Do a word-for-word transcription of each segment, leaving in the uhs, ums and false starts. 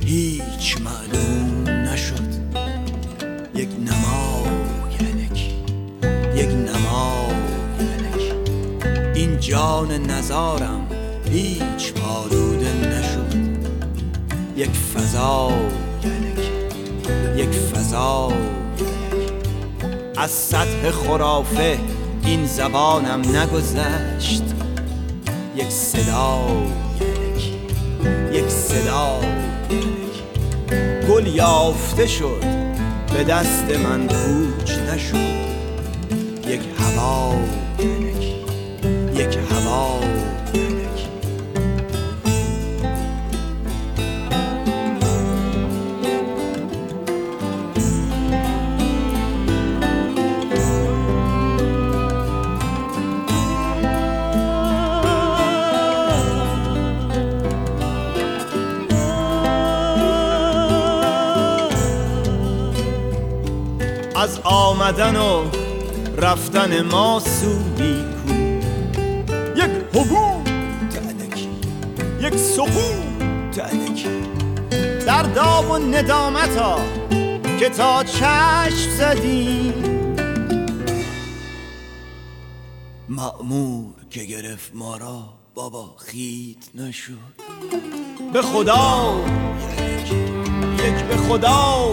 هیچ معلوم نشد. یک نما یعنی یک نما یعنی این جان نزارم هیچ پالوده نشد. یک فضا یعنی یک فضا یعنی از سطح خرافه این زبانم نگذشت. یک صدا یعنی یک صدا یعنی گل یافته شد به دست من کوچ نشد. یک هوا یعنی یک هوا یعنی از آمدن و رفتن ما سودی کو. یک حبوب تعنکی یک سقوط تعنکی در داغ و ندامتا که تا چشم زدیم. مأمور که گرفت ما را بابا خیت نشد. به خدا یک یک به خدا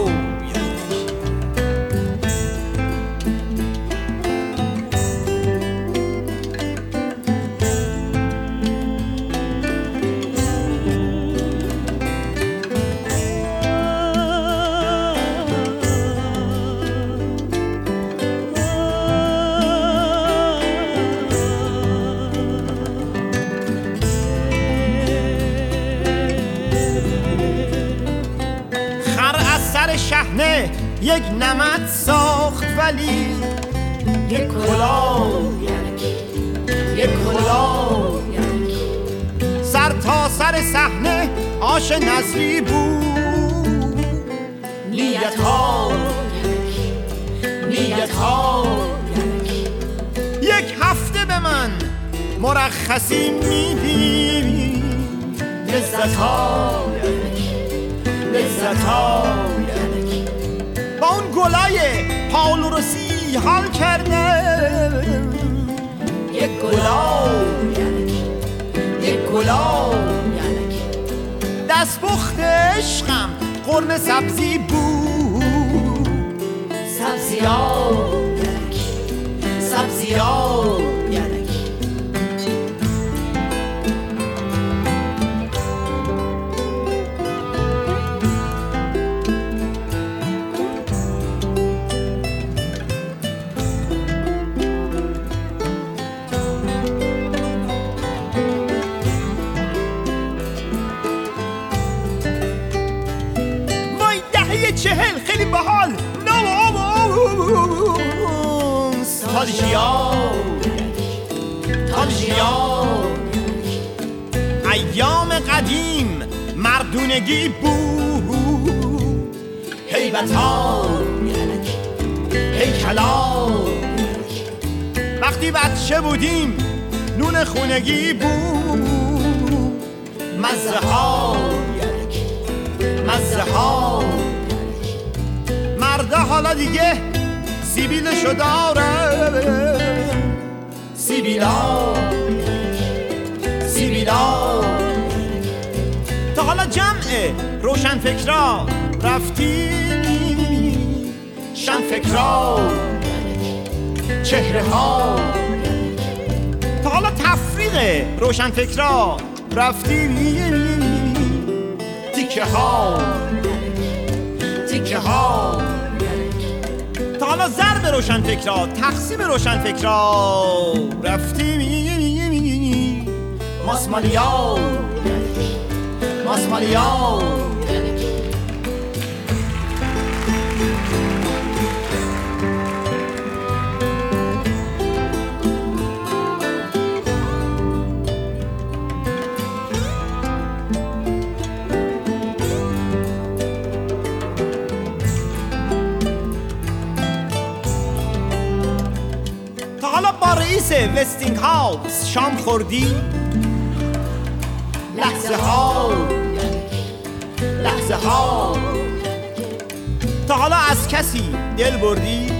شحنه یک نمد ساخت ولی یک کلاه یعنی یک کلاه یعنی سر تا سر صحنه آش نظری بود. نیت ها یعنی نیت ها یعنی یک هفته به من مرخصی میدی. لذت ها یعنی لذت ها با اون گلای پاولو روسی حال کرده. یک گلای یعنی یک گلای یعنی دست پخت عشقم قرمه سبزی بود. سبزی ها یعنی سبزی ها یعنی چهل خیلی باحال. نوستالژیا تالژیا ایام قدیم مردونگی بود. هیبتا هیکلا وقتی بچه بودیم نون خونگی بود. مزه ها مزه ها مرده حالا دیگه سیبیلشو داره. سیبیلا سیبیلا تا حالا جمع روشن فکرا رفتی. شن فکرا چهره ها تا حالا تفریق روشن فکرا رفتی. تیکه ها تیکه ها تا حالا ضرب روشن فکرها تقسیم روشن فکرها رفتی. ماسمالیا ماسمالیا با رئیس وستینگ هاوس شام خوردی؟ لحظه ها لحظه لحظه ها. تا حالا از کسی دل بردی؟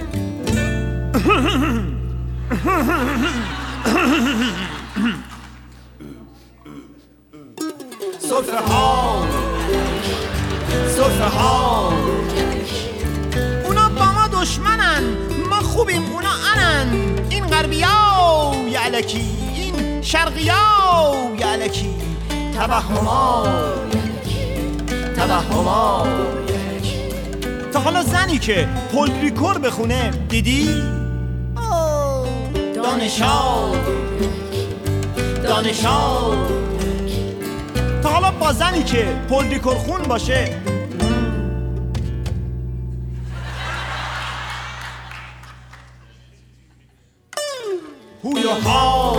سرفه ها سرفه ها اونا با ما دشمنن، ما خوبیم اونا انن. این غربی ها یعلکی، این شرقی ها یعلکی. توهما توهما. تا حالا زنی که پولریکور بخونه دیدی؟ دانشا دانشا. تا حالا با زنی که پولریکور خون باشه هویوها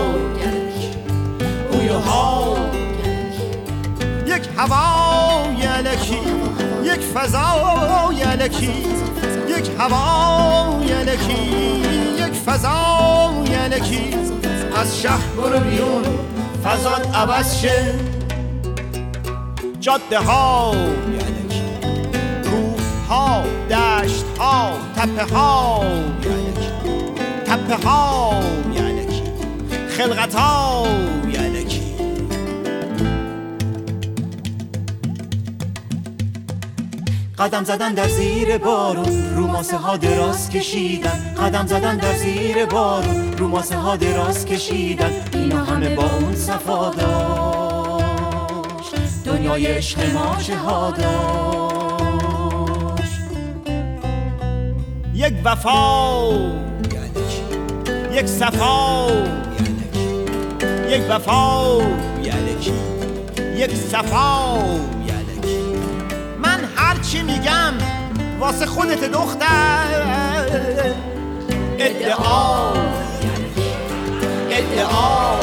هویوها. یک هوا یلکی، یک فضا یلکی، یک هوا یلکی، یک فضا یلکی. از شهر برو بیرون فضات عوض شه. جاده ها یلکی، کوه ها، دشت ها، تپه ها یلکی، تپه ها یلکی، خلقت ها یلکی. قدم زدن در زیر بارون، رو ماسه ها دراز کشیدن. قدم زدن در زیر بارون، رو ماسه ها دراز کشیدن. اینا همه با اون صفا داشت، دنیای عشق ما چه ها داشت. یک وفا یک صفا، یک وفا یلکی، یک صفا یلکی. من هرچی میگم واسه خودت دختر. ادعا ادعا.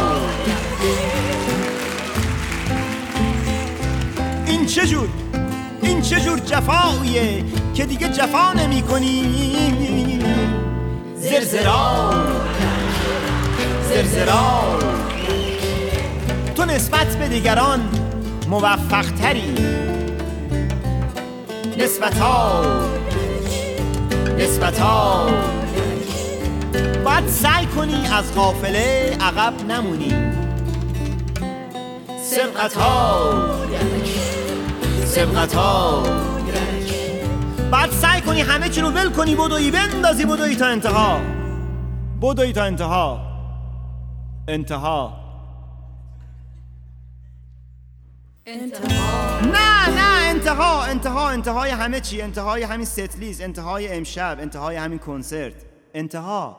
این چجور این چجور جفاییه که دیگه جفا نمی کنی؟ زرزرا زرزرا. تو نسبت به دیگران موفق تری. نسبتا نسبتا. باید سعی کنی از قافله عقب نمونی. سبقتا سبقتا. باید سعی کنی همه چی رو ول کنی، بدوی بندازی، بدوی تا انتها، بدوی تا انتها انتها انتها. نه نه انتها انتها. انتهای همه چی، انتهای همین ستلیز، انتهای امشب، انتهای همین کنسرت. انتها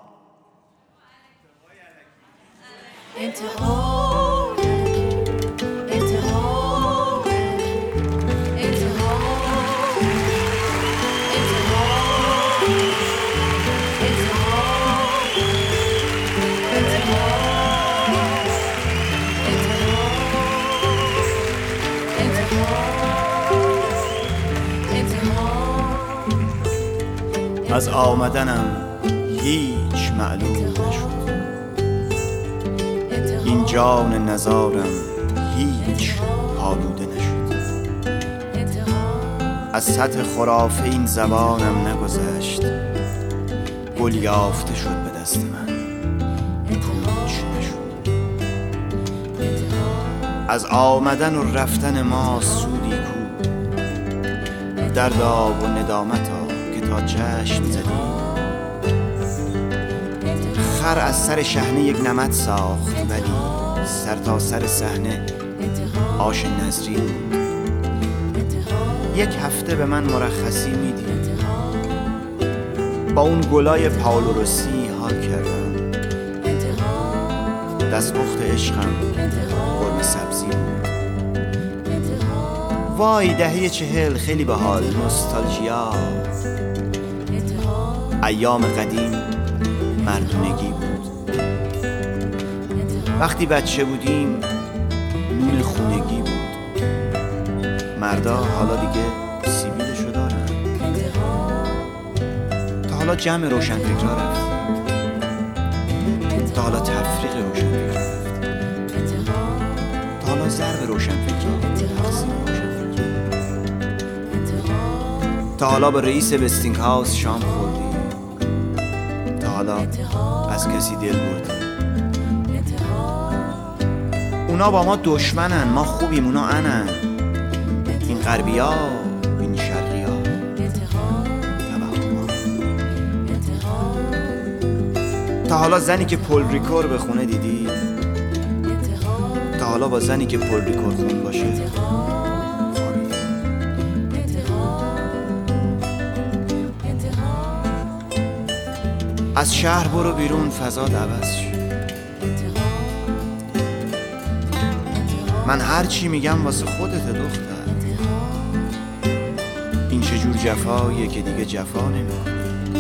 انتها از آمدنم هیچ معلوم نشد. این جان نزارم هیچ آلوده نشد. از سطح خرافه این زبانم نگذشت. گل یافته شد به دست من، پوچ نشد. از آمدن و رفتن ما سودی کو. دردا و ندامتا تا چشم زدیم. خر از سر شحنه یک نمد ساخت، ولی سر تا سر صحنه آش نظری بود. یک هفته به من مرخصی میدید. با اون گلای پائولو روسی حال کردم. دستپخت عشقم قرمه سبزی بود. وای دهه چهل خیلی باحال، نوستالژیا. ایام قدیم مردونگی بود. وقتی بچه بودیم نون خونگی بود. مردا حالا دیگه سیبیلشو دارن. تا حالا جمع روشنفکرا رفت. تا حالا تفریق روشنفکرا رفت. تا حالا ضرب روشنفکرا تقسیم روشنفکرا. تا حالا با رئیس وستینگ هاوس شام خوردی؟ تا حالا از کسی دل بردی؟ اونا با ما دشمنن، ما خوبیم اونا انن. این غربی ها این شرقی ها تا حالا زنی که پول ریکور به خونه دیدی؟ تا حالا با زنی که پول ریکور خون باشه خوابیدی؟ از شهر برو بیرون، فضا عوض شد. من هر چی میگم واسه خودت دختر. این چجور جفاییه که دیگه جفا نمی‌کنی؟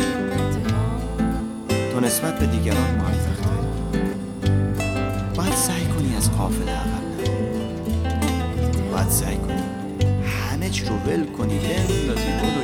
تو نسبت به دیگران موفق‌تری، باید سعی کنی از قافله عقب نری. باید سعی کنی همه چی رو ول کنی، بندازی